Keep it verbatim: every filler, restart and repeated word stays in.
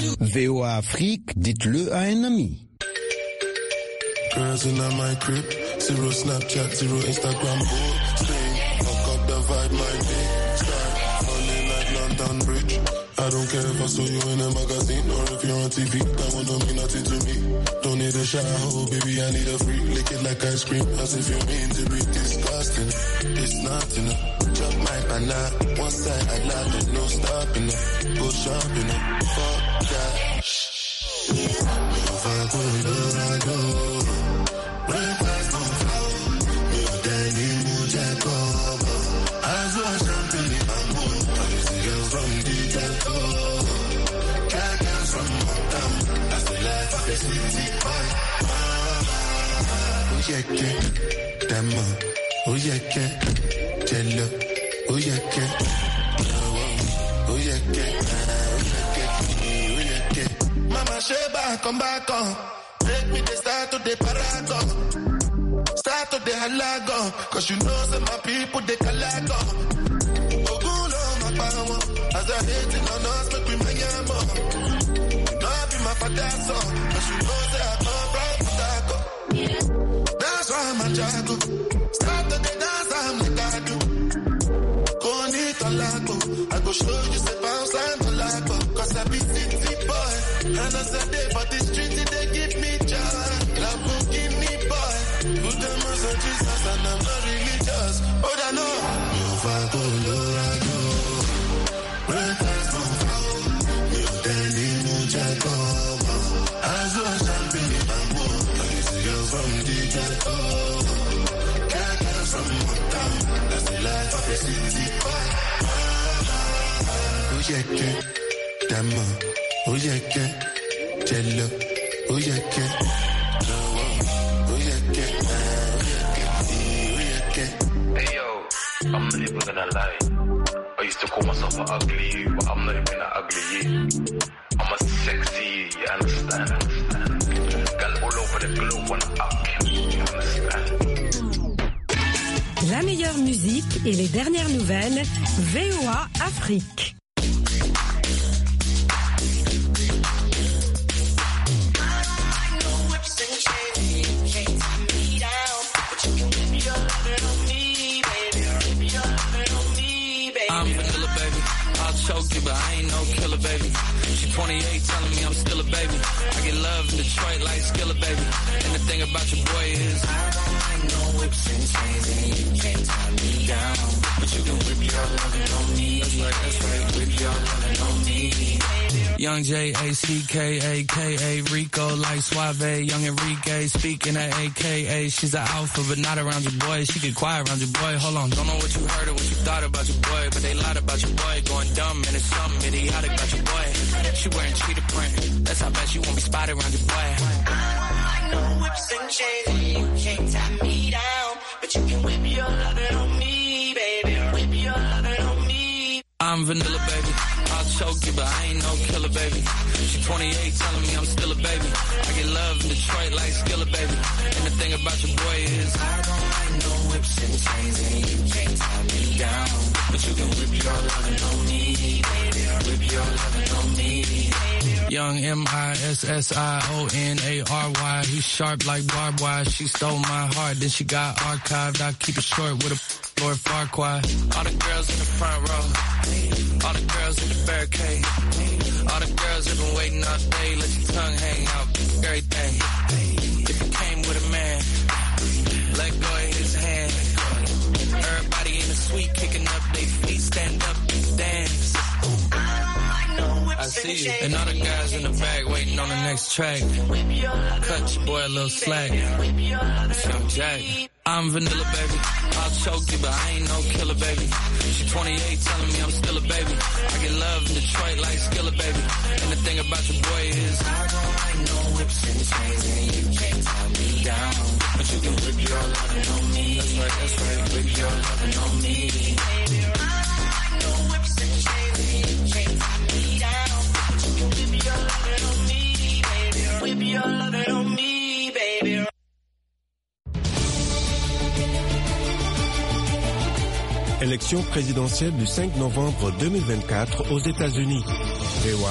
V O A Afrique, dites-le à un ami. Girls in my crib, zero Snapchat, zero Instagram, posting. Fuck up the vibe, my big style. Falling like London Bridge. I don't care if I saw you in a magazine or if you're on T V. That one don't mean nothing to me. Don't need a shower, baby, I need a free. Lick it like ice cream, as if you mean to be disgusting. It's nothing, uh. Drop my banana, one side I love it, no stopping, uh. Go shopping, uh. Fuck that. If I go, I go. Breakfast, no flow. If Danny Mujacob. As well, champagne, I'm more. I used to go from D J to Cat from Motown. That's the life of the city boy. Oh yeah, yeah, damn. Oh yeah, yeah, jello. Oh yeah, yeah, oh yeah, yeah, oh yeah, yeah. Mama Sheba, come back on. Make me the start to the paragon. Start to the halagon. Cause you know that my people, they calago. Ogulo, my power. As I hating on us, make we make them up. Not be my father's son. Cause you know that I come from Patago. That's why I'm a jago. Start to the dance, I'm like I do. Go need to lago. I go show you the bounce and the lago. Cause I be city boy. And I said they for the street, they give me joy. Lamborghini boy. Put them on Jesus and I'm not religious. Oh, I know. You fuck all I go. Breakfast no flow. You Danny Mujacob. As well champagne bamboo. I used to go from D J to Cat from Motown. That's the life of the city boy. Oh yeah, yeah. Damn. Oh yeah, yeah. Jello. Oh yeah, yeah. I'm not even gonna lie. I used to call myself an ugly you, but I'm not even an ugly you. I'm a sexy you, you understand? Girl all over the globe wanna up you, you understand? La meilleure musique et les dernières nouvelles, V O A Afrique. Choke you, but I ain't no killer, baby. She twenty-eight, telling me I'm still a baby. I get love in Detroit like Skilla, baby. And the thing about your boy is I don't like no whips and chains, and you can't tie me down. But you can whip your lovin' on me. That's right, that's right, whip your lovin' on me. Young J A C K A K A Rico like Suave, Young Enrique speaking at A K A. She's an alpha, but not around your boy. She get quiet around your boy. Hold on, don't know what you heard or what you thought about your boy, but they lied about your boy. Going dumb and it's something idiotic about your boy. She wearing cheetah print. That's how bad she won't be spotted around your boy. I don't like no whips and chains, and you can't tie me down, but you can whip your lovin' on me, baby. Whip your lovin' on me. I'm vanilla, baby. I'll choke you, but I ain't no killer, baby. She twenty-eight, telling me I'm still a baby. I get love in Detroit like Skilla, baby. And the thing about your boy is I don't like no whips and chains, and you can't tie me down, but you can whip your lovin' on me, baby. Whip your lovin' on me. Young M I S S I O N A R Y. He's sharp like barbed wire. She stole my heart, then she got archived. I keep it short with a Lord Farquaad. All the girls in the front row, all the girls in the barricade, all the girls have been waiting all day. Let your tongue hang out, everything. If you came with a man, let go of his hand. Everybody in the suite kicking up their feet, stand up and dance. I see you. And all the guys in the back waiting on the next track. Cut your boy a little slack. It's Young Jack. I'm vanilla, baby. I'll choke you, but I ain't no killer, baby. She twenty-eight, telling me I'm still a baby. I get love in Detroit like Skilla, baby. And the thing about your boy is I don't like no whips and chains, and you can't tie me down, but you can whip your lovin' on me. That's right, that's right, whip your lovin' on me. Baby, I don't like no whips and chains, and you can't tie me down, but you can whip your lovin' on me, baby. Whip your lovin' on me, baby. Élection présidentielle du cinq novembre deux mille vingt-quatre aux États-Unis. V O A